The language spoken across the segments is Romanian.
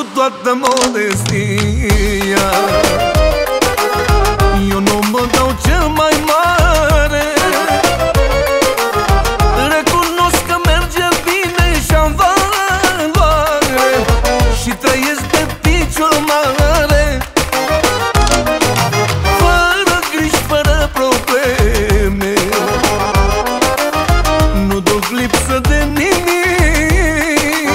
cu toată modestia. Eu nu mă dau cel mai mare, recunosc că merge bine și-am valoare și trăiesc pe picior mare, fără griji, fără probleme. Nu duc lipsă de nimic,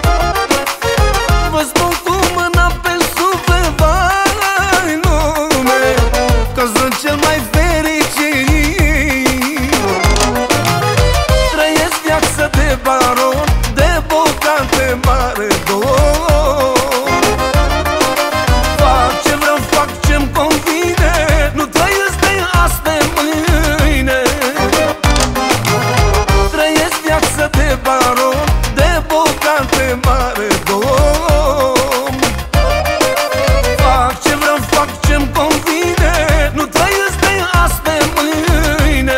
vă spun cu mâna pe suflet, vai lume, că sunt cel mai fericit. Trăiesc viața de baron, de bogat, de mare dor. Fac ce vreau, fac ce-mi convine, nu trăiesc de azi pe mâine. Trăiesc viața de baron, de bogat, de mare dor. Fac ce vreau, fac ce-mi convine, nu trăiesc de azi pe mâine.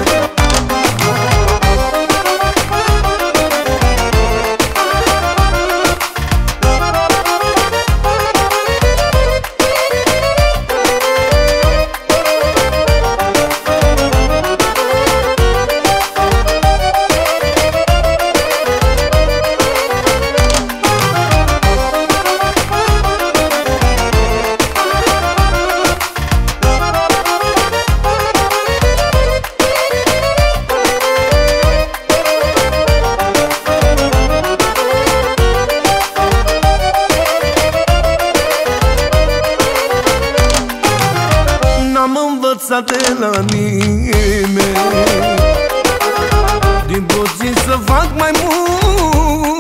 N-am învățat de la nimeni, din puțin să fac mai mult.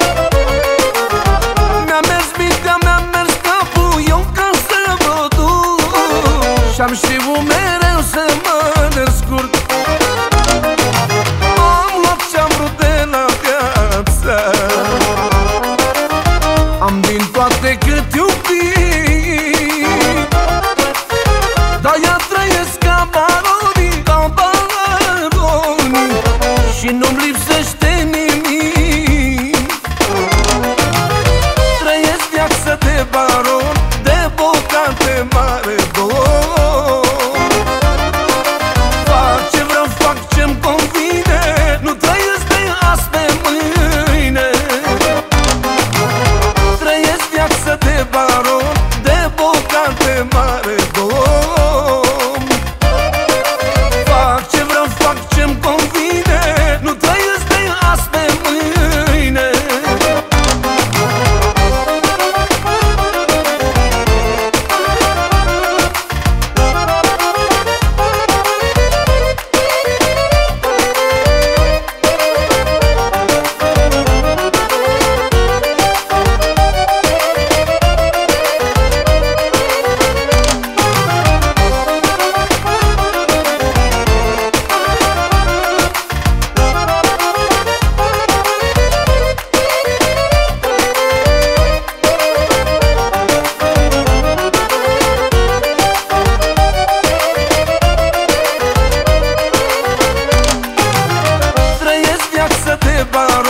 Mi-a mers mintea, mi-a mers capul, eu ca să vă duc, și-am știut mereu să mă descurc. Am luat ce-am vrut de la viață, am din toate cât iubit, dar ea trăiesc ca baronii, ca baronii, și nu-mi lipsește nimic. Trăiesc viața de baron, de bogat, de mare dor. Fac ce vreau, fac ce-mi convine, nu trăiesc de azi pe mâine. Trăiesc viața de baron, de bogat, de mare dor. Fac ce vreau, fac ce-mi convine, nu trăiesc de azi pe mâine. Trăiesc viața de baron,